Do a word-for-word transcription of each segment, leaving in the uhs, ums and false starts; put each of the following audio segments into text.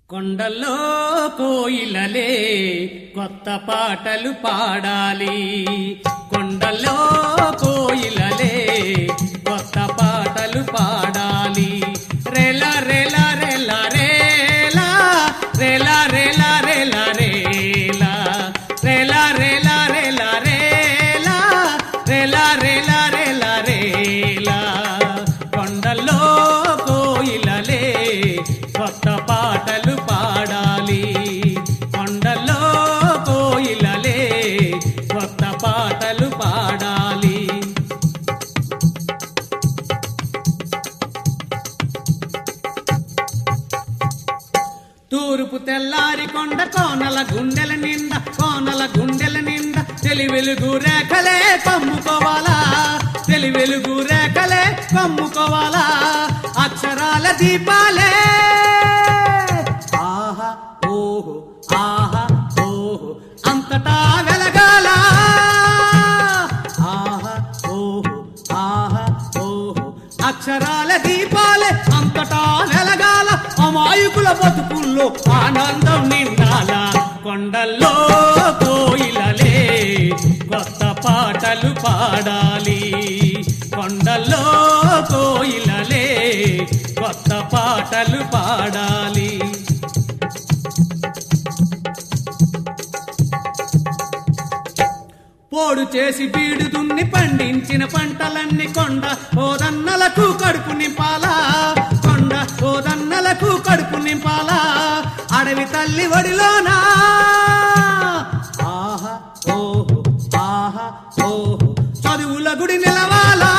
కొండల్లో కోయిలలే కొత్త పాటలు పాడాలి. కొండల్లో కోయిలలే కొత్త పాటలు పాడాలి. రేలా రేలా రేలా రేలా రేలా రేలా రేలా రేలా రేలా రేలా రేలా రేలా రేలా రేలా రేలా రేలా కొండల్లో కోయిలలే కొత్త పాటలు పాడాలి. కొండల్లో కోయిలలే కొత్త పాటలు పాడాలి. తూర్పు తెల్లారి కొండ కోనల గుండెల నిండా కోనల గుండెల నిండా తెలి వెలుగు రేఖలే కమ్ముకోవాలా. తెలి వెలుగు రేఖలే కమ్ముకోవాలా. అక్షరాల దీపాలే ఆహా ఓహో ఆహా ఓహో అంతటా వెలగాల. ఆహా ఓహో ఆహా ఓహో అక్షరాల దీపాలే అంతటా వెలగాల. అమాయకుల బతుకుల్లో ఆనందం నిండాల. కొండల్లో కోయిలలే కొత్త పాటలు పాడాలి. కొండల్లో కోయిలలే కొత్త పాటలు పాడాలి. పోడు చేసి బీడు దున్ని పండించిన పంటలన్నీ కొండ ఓదన్నలకు కడుపు నింపాలా. కొండ ఓదన్నలకు కడుపు నింపాలా. అడవి తల్లి ఒడిలోనా ఆహా ఓహో ఆహా ఓహో చదువుల గుడి నిలవాలా.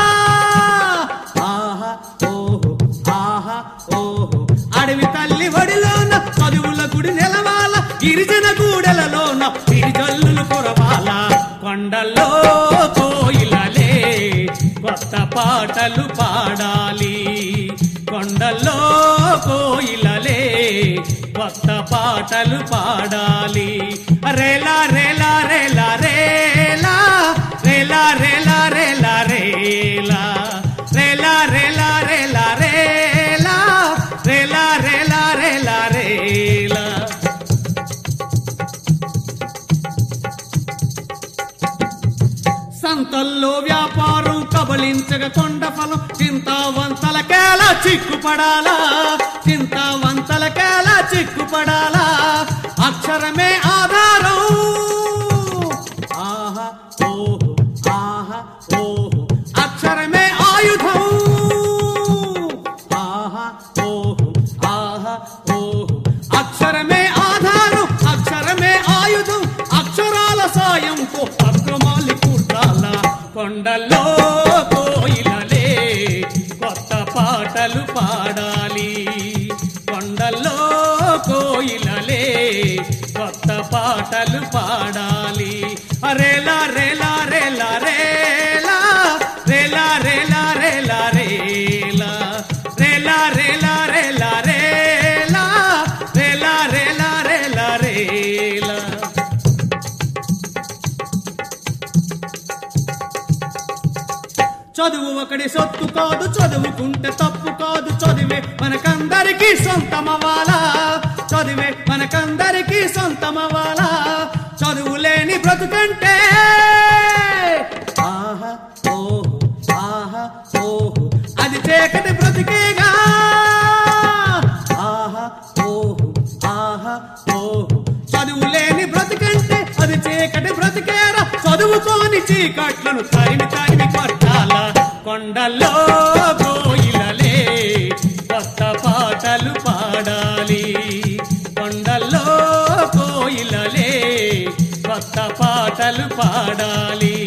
ఆహా ఓహో ఆహా ఓహో అడవి తల్లి ఒడిలోన చదువుల గుడి నిలవాల. గిరిజన గూడెలలోన గిరిజల్లులు కురవాలా. కొండల్లో కోయిలలే కొత్త పాటలు పాడాలి. కొండల్లో కోయిలలే కొత్త పాటలు పాడాలి. రేలా రేలా రేలా రేలా రేలా రేలా రేలా రేలా రేలా రేలా రేలా రేలా రేలా రేలా రేలా రేలా సంతల్లో వ్యాపారం కబలించగ కొండ ఫలం చింతావంతలకేలా చిక్కుపడాలా. చింతావంతలకేలా చిక్కుపడాలా. అక్షరమే ఆధారం ఆహా ఓహో ఆహా ఓహో అక్షరమే ఆయుధం. ఆహా ఓహో ఆహా ఓహో అక్షరమే ఆధారం అక్షరమే ఆయుధం. అక్షరాల సాయంతో అక్రమాలి కూర్చాల. కొండల్లో కోయిలలే కొత్త పాటలు పాడాలి. కొండల్లో కోయిలలే కొత్త పాటలు పాడాలి. రేలా రేలా రేలా రేలా రేలా రేలా రేలా రేలా రేలా రేలా రేలా రేలా రేలా రేలా రేలా రేలా చదువు ఒకటి సొత్తు కాదు. చదువుకుంటే తప్పు కాదు. చదివే మనకందరికీ సొంతమవ్వాలా. చదివే మనకందరికీ సొంతమవ్వాలా. చదువు లేని బ్రతుకంటే ఆహా ఓహో ఆహా ఓహో అది చీకటి బ్రతికేగా. ఆహా ఓహో ఆహా ఓహో చదువు లేని బ్రతికంటే అది చీకటి బ్రతికేరా. చదువుకోని చీకట్లను తరిమి తరిమి కొట్టాలా. కొండల్లో కోయిలలే కొత్త పాటలు పాడాలి. కొండల్లో కోయిలలే కొత్త పాటలు పాడాలి.